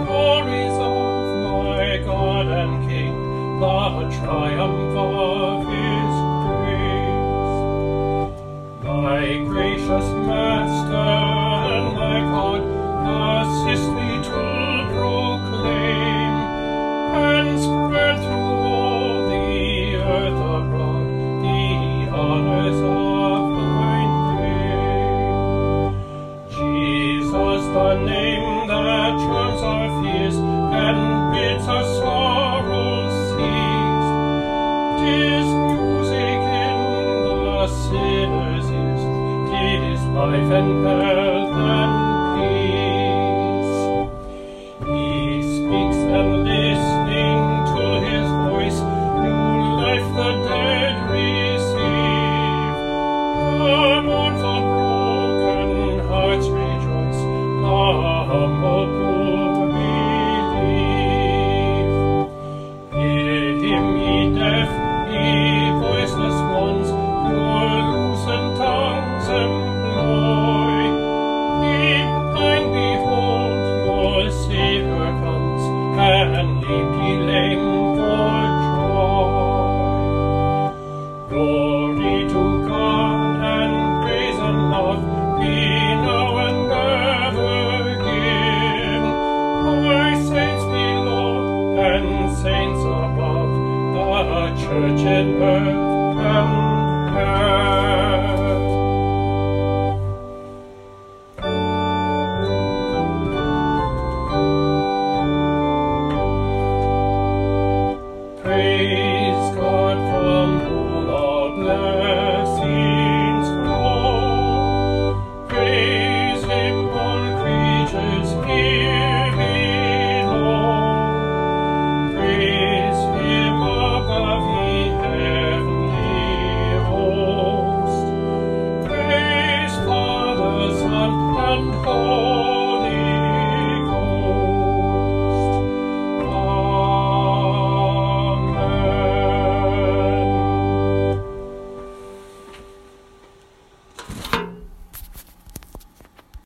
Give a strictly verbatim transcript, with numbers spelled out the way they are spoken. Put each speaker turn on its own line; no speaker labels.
glories of my God and King, the triumph of his grace. My gracious Master and my God, assist me to proclaim and spread through all the earth abroad the honors of thy name. Jesus, the name that charms our fears and bids our sorrows cease. 'Tis music in the sinner's ears, 'tis life and health and peace. He speaks, and listening to his voice, new life the dead receive. The mournful broken hearts rejoice, the humble poor believe. Hear him, ye deaf, ye voiceless ones, your loosened tongues employ. Ye blind, behold, your Saviour comes, and leap ye lame for joy. Glory to God, and praise and love be now and ever give. Our saints below and saints above, the church in earth and heaven. Praise God, from whom all blessings flow. Praise him, all creatures here